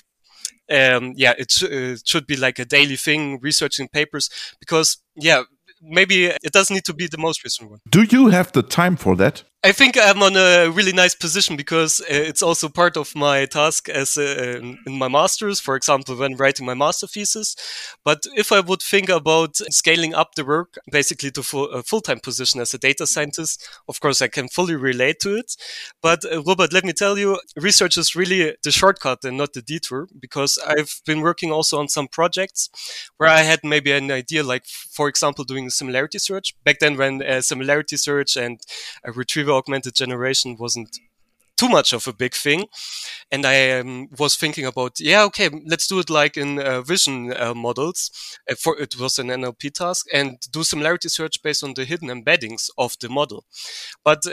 it should be like a daily thing, researching papers, because maybe it doesn't need to be the most recent one.
Do you have the time for that?
I think I'm on a really nice position, because it's also part of my task as in my master's, for example, when writing my master thesis. But if I would think about scaling up the work basically to a full-time position as a data scientist, of course, I can fully relate to it. But Robert, let me tell you, research is really the shortcut and not the detour, because I've been working also on some projects where I had maybe an idea, like, for example, doing a similarity search. Back then, when similarity search and retrieval augmented generation wasn't too much of a big thing. And I was thinking about, let's do it like in vision models. It was an NLP task, and do similarity search based on the hidden embeddings of the model. But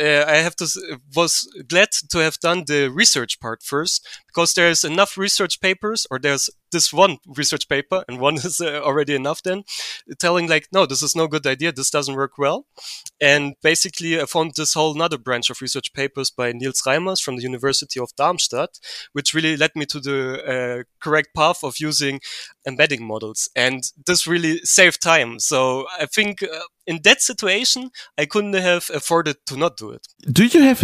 was glad to have done the research part first, because there's enough research papers, or there's this one research paper, and one is already enough then, telling like, no, this is no good idea, this doesn't work well. And basically I found this whole another branch of research papers by Niels Reimers from the University of Darmstadt, which really led me to the correct path of using embedding models. And this really saved time. So I think in that situation, I couldn't have afforded to not do it.
Do you have a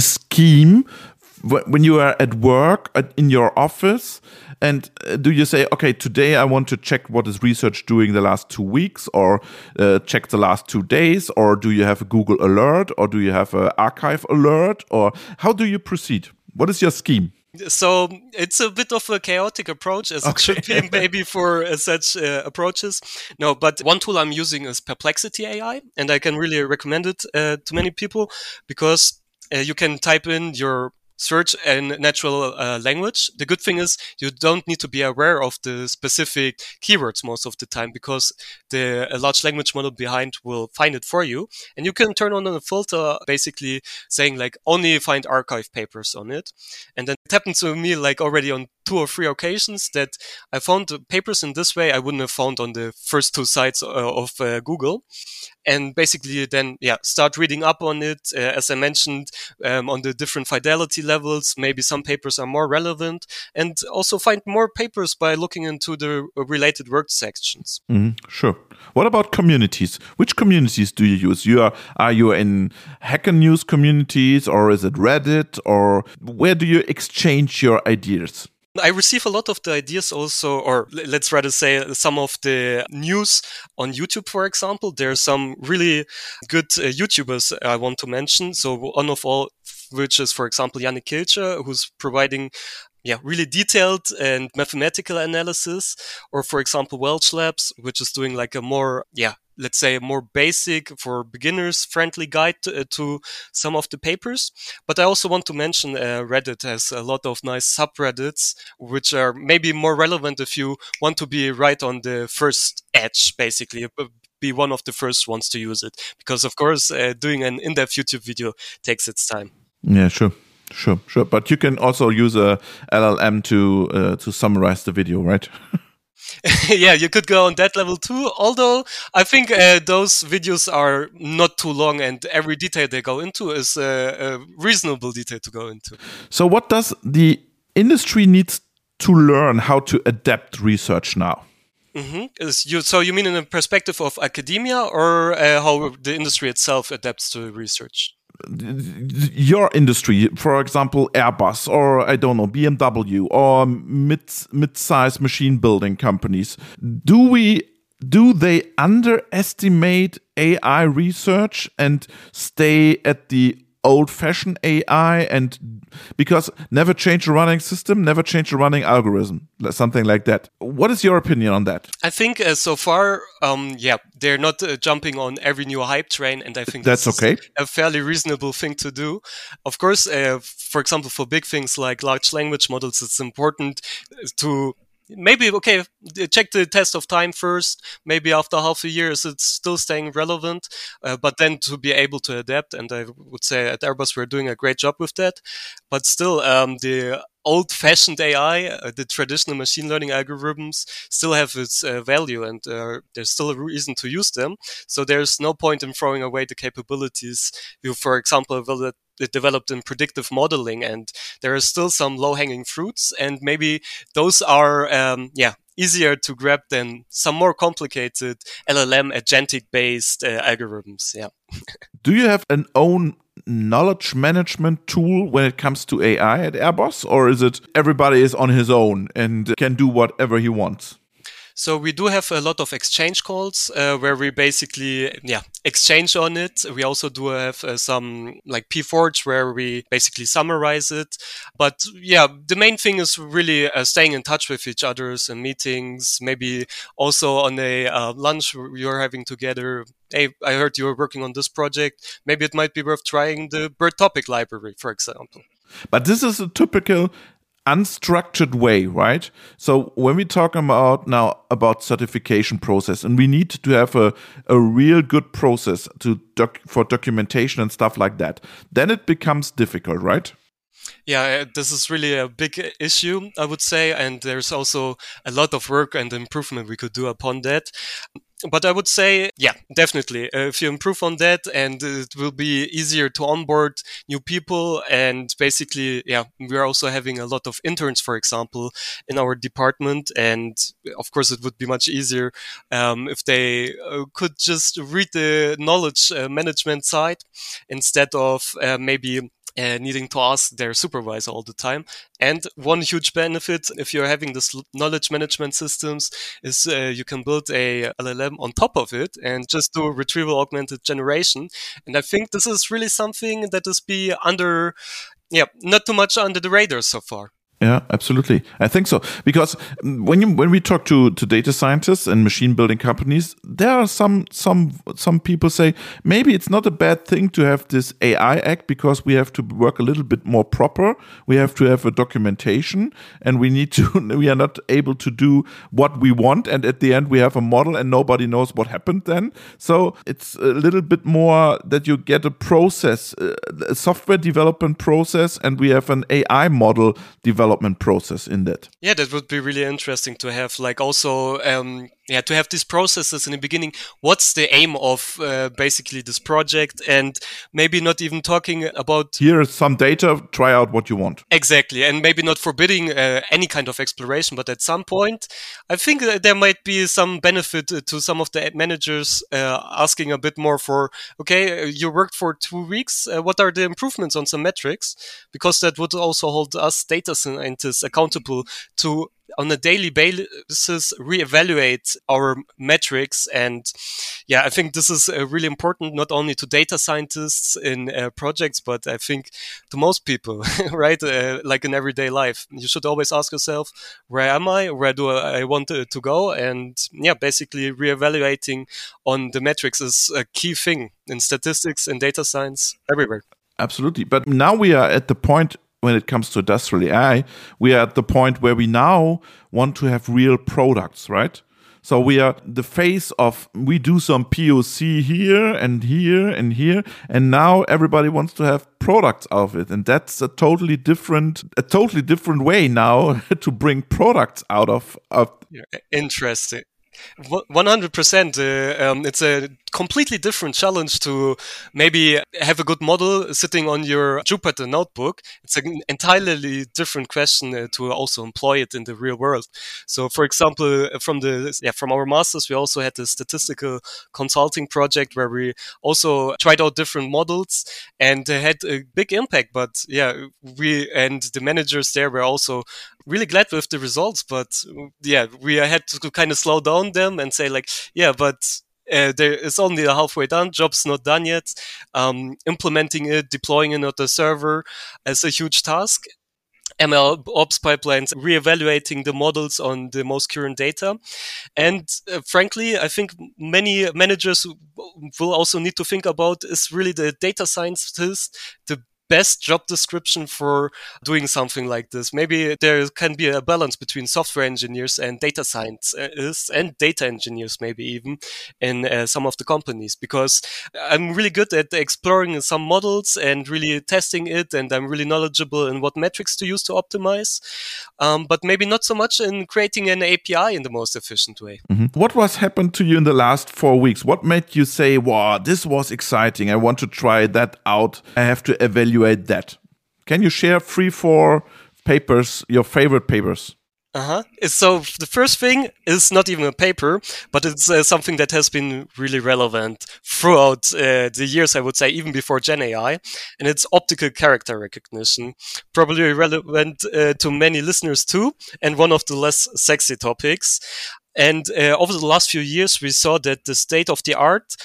scheme when you are at work in your office? And do you say, okay, today I want to check what is research doing the last 2 weeks, or check the last 2 days? Or do you have a Google alert, or do you have an archive alert? Or how do you proceed? What is your scheme?
So it's a bit of a chaotic approach, as it should be maybe for such approaches. No, but one tool I'm using is Perplexity AI, and I can really recommend it to many people, because you can type in your search in natural language. The good thing is you don't need to be aware of the specific keywords most of the time, because the large language model behind will find it for you. And you can turn on a filter basically saying like only find archive papers on it. And then it happened to me like already on 2 or 3 occasions that I found papers in this way I wouldn't have found on the first 2 sites of Google. And basically then, start reading up on it. As I mentioned, on the different fidelity levels, maybe some papers are more relevant, and also find more papers by looking into the related work sections.
Sure. What about communities? Which communities do you use? Are you in Hacker News communities, or is it Reddit, or where do you exchange your ideas?
I receive a lot of the ideas also, or let's rather say some of the news on YouTube, for example. There are some really good YouTubers I want to mention. So one of all, which is, for example, Yannick Kilcher, who's providing really detailed and mathematical analysis, or for example, Welch Labs, which is doing like a more, let's say a more basic for beginners friendly guide to some of the papers. But I also want to mention Reddit has a lot of nice subreddits, which are maybe more relevant if you want to be right on the first edge, basically, be one of the first ones to use it. Because of course, doing an in-depth YouTube video takes its time.
Yeah, sure. But you can also use a LLM to summarize the video, right?
Yeah, you could go on that level too. Although I think those videos are not too long, and every detail they go into is a reasonable detail to go into.
So, what does the industry needs to learn how to adapt research now?
So you mean in the perspective of academia, or how the industry itself adapts to research?
Your industry, for example, Airbus, or I don't know, BMW, or mid-sized machine building companies, do they underestimate AI research and stay at the old-fashioned AI, and because never change a running system, never change a running algorithm, something like that? What is your opinion on that?
I think so far, they're not jumping on every new hype train, and I think
that's okay.
A fairly reasonable thing to do. Of course, for example, for big things like large language models, it's important to maybe, check the test of time first. Maybe after half a year, is it still staying relevant? But then to be able to adapt, and I would say at Airbus we're doing a great job with that. But still, the old-fashioned AI, the traditional machine learning algorithms still have its value, and there's still a reason to use them. So there's no point in throwing away the capabilities you, for example, developed in predictive modeling, and there are still some low-hanging fruits, and maybe those are easier to grab than some more complicated LLM agentic-based algorithms. Yeah.
Do you have an own knowledge management tool when it comes to AI at Airbus, or is it everybody is on his own and can do whatever he wants?
So we do have a lot of exchange calls where we basically exchange on it. We also do have some like PForge where we basically summarize it. But the main thing is really staying in touch with each other's and meetings. Maybe also on a lunch you're having together. Hey, I heard you were working on this project. Maybe it might be worth trying the BERT topic library, for example.
But this is a typical unstructured way, right? So when we talk about certification process, and we need to have a real good process for documentation and stuff like that, then it becomes difficult, right?
Yeah, this is really a big issue, I would say, and there's also a lot of work and improvement we could do upon that. But I would say, definitely, if you improve on that, and it will be easier to onboard new people. And basically, we're also having a lot of interns, for example, in our department. And of course, it would be much easier if they could just read the knowledge management side instead of maybe needing to ask their supervisor all the time. And one huge benefit, if you're having this knowledge management systems, is you can build a LLM on top of it and just do retrieval augmented generation. And I think this is really something that is not too much under the radar so far.
Yeah, absolutely. I think so. Because when we talk to data scientists and machine building companies, there are some people say maybe it's not a bad thing to have this AI Act, because we have to work a little bit more proper. We have to have a documentation, and we are not able to do what we want. And at the end, we have a model and nobody knows what happened then. So it's a little bit more that you get a process, a software development process, and we have an AI model development process in that.
Yeah, that would be really interesting to have, like also to have these processes in the beginning. What's the aim of basically this project, and maybe not even talking about
here is some data, try out what you want.
Exactly, and maybe not forbidding any kind of exploration, but at some point I think there might be some benefit to some of the managers asking a bit more for, you worked for 2 weeks, what are the improvements on some metrics, because that would also hold us data scientists accountable to, on a daily basis, reevaluate our metrics. And yeah, I think this is really important, not only to data scientists in projects, but I think to most people, right? Like in everyday life, you should always ask yourself, where am I? Where do I want to go? And yeah, basically reevaluating on the metrics is a key thing in statistics and data science everywhere.
Absolutely. But now we are at the point, when it comes to industrial AI, we are at the point where we now want to have real products, right? So we are the phase of, we do some POC here and here and here, and now everybody wants to have products out of it. And that's a totally different way now to bring products out of.
Interesting. 100%. It's a completely different challenge to maybe have a good model sitting on your Jupyter notebook. It's an entirely different question to also employ it in the real world. So, for example, from our masters, we also had a statistical consulting project where we also tried out different models and had a big impact. But yeah, we and the managers there were also really glad with the results. But yeah, we had to kind of slow down them and say like, yeah, but it's only halfway done. Job's not done yet. Implementing it, deploying it on the server is a huge task. ML ops pipelines, reevaluating the models on the most current data. And frankly, I think many managers will also need to think about, is really the data scientist the best job description for doing something like this? Maybe there can be a balance between software engineers and data scientists and data engineers, maybe even in some of the companies, because I'm really good at exploring some models and really testing it, and I'm really knowledgeable in what metrics to use to optimize, but maybe not so much in creating an API in the most efficient way.
Mm-hmm. What was happened to you in the last 4 weeks? What made you say, wow, this was exciting, I want to try that out, I have to evaluate that? Can you share 3-4 papers, your favorite papers?
So the first thing is not even a paper, but it's something that has been really relevant throughout the years, I would say, even before Gen AI, and it's optical character recognition. Probably relevant to many listeners too, and one of the less sexy topics. And over the last few years, we saw that the state of the art,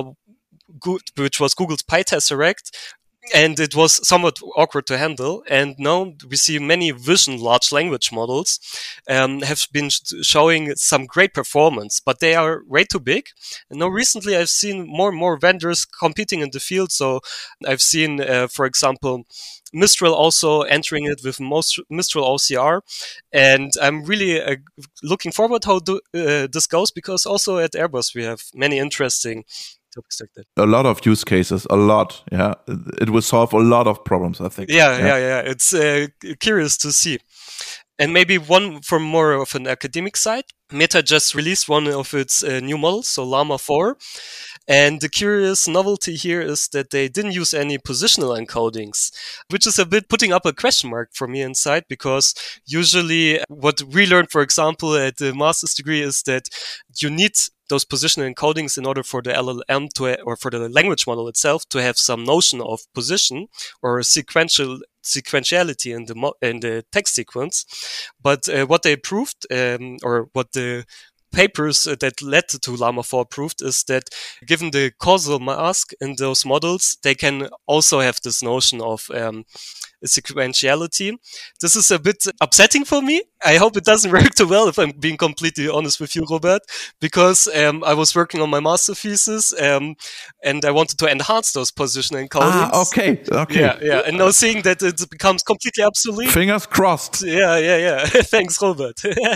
which was Google's PyTesseract, and it was somewhat awkward to handle. And now we see many vision large language models have been showing some great performance, but they are way too big. And now recently I've seen more and more vendors competing in the field. So I've seen, for example, Mistral also entering it with Mistral OCR. And I'm really looking forward how this goes, because also at Airbus we have many interesting topics like that.
A lot of use cases, a lot. Yeah, it will solve a lot of problems, I think.
Yeah. It's curious to see. And maybe one from more of an academic side, Meta just released one of its new models, so Llama 4. And the curious novelty here is that they didn't use any positional encodings, which is a bit putting up a question mark for me inside, because usually what we learned, for example, at the master's degree is that you need those positional encodings in order for the LLM or for the language model itself to have some notion of position or sequentiality in the text sequence. But what they proved, or what the papers that led to Llama 4 proved, is that given the causal mask in those models, they can also have this notion of sequentiality. This is a bit upsetting for me. I hope it doesn't work too well, if I'm being completely honest with you, Robert, because I was working on my master thesis and I wanted to enhance those positional encodings.
Okay.
Yeah. And now seeing that it becomes completely obsolete.
Fingers crossed.
Yeah. Thanks, Robert.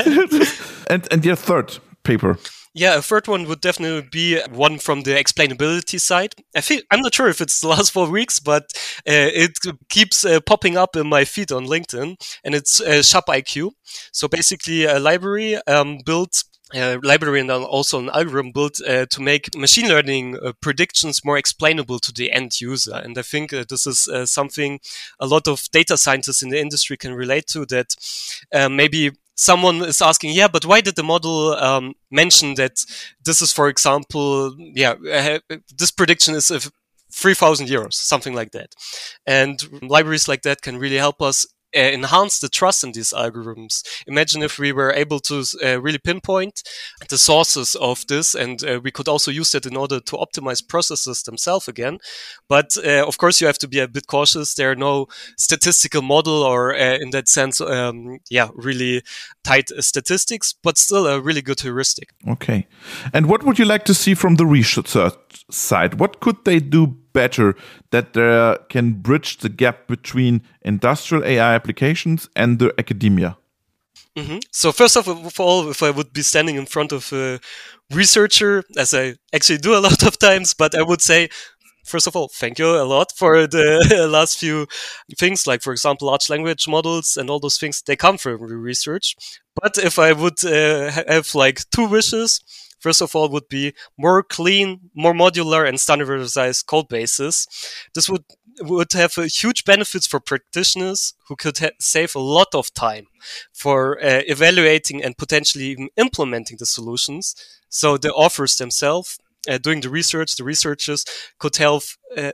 And your third paper?
Yeah, a third one would definitely be one from the explainability side. I'm not sure if it's the last 4 weeks, but it keeps popping up in my feed on LinkedIn, and it's ShapIQ. So basically a library built library and also an algorithm built to make machine learning predictions more explainable to the end user. And I think this is something a lot of data scientists in the industry can relate to, that maybe someone is asking, yeah, but why did the model mention that this is, for example, this prediction is 3,000 euros, something like that. And libraries like that can really help us enhance the trust in these algorithms. Imagine if we were able to really pinpoint the sources of this, and we could also use that in order to optimize processes themselves again. But of course, you have to be a bit cautious. There are no statistical model or in that sense, really tight statistics, but still a really good heuristic.
Okay. And what would you like to see from the research side? What could they do better that they can bridge the gap between industrial AI applications and the academia?
Mm-hmm. So first of all, if I would be standing in front of a researcher, as I actually do a lot of times, but I would say, first of all, thank you a lot for the last few things, like, for example, large language models and all those things. They come from research. But if I would have like 2 wishes, first of all, would be more clean, more modular and standardized code bases. This would have huge benefits for practitioners who could save a lot of time for evaluating and potentially even implementing the solutions. So the authors themselves, doing the researchers could have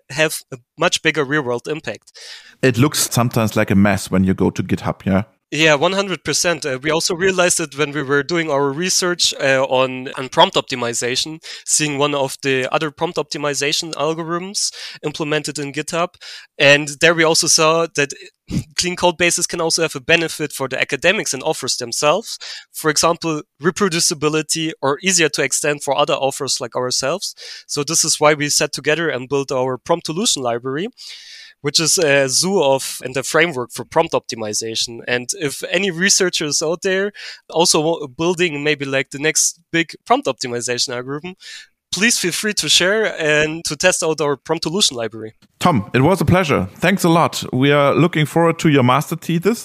a much bigger real-world impact.
It looks sometimes like a mess when you go to GitHub, yeah?
Yeah, 100%. We also realized that when we were doing our research on prompt optimization, seeing one of the other prompt optimization algorithms implemented in GitHub. And there we also saw that clean code bases can also have a benefit for the academics and authors themselves. For example, reproducibility, or easier to extend for other authors like ourselves. So this is why we sat together and built our Promptolution library, which is a zoo of and a framework for prompt optimization. And if any researchers out there also building maybe like the next big prompt optimization algorithm, please feel free to share and to test out our Promptolution library.
Tom, it was a pleasure. Thanks a lot. We are looking forward to your master thesis.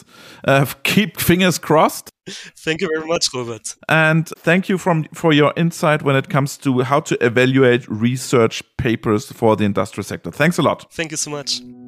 Keep fingers crossed.
Thank you very much, Robert.
And thank you for your insight when it comes to how to evaluate research papers for the industrial sector. Thanks a lot.
Thank you so much.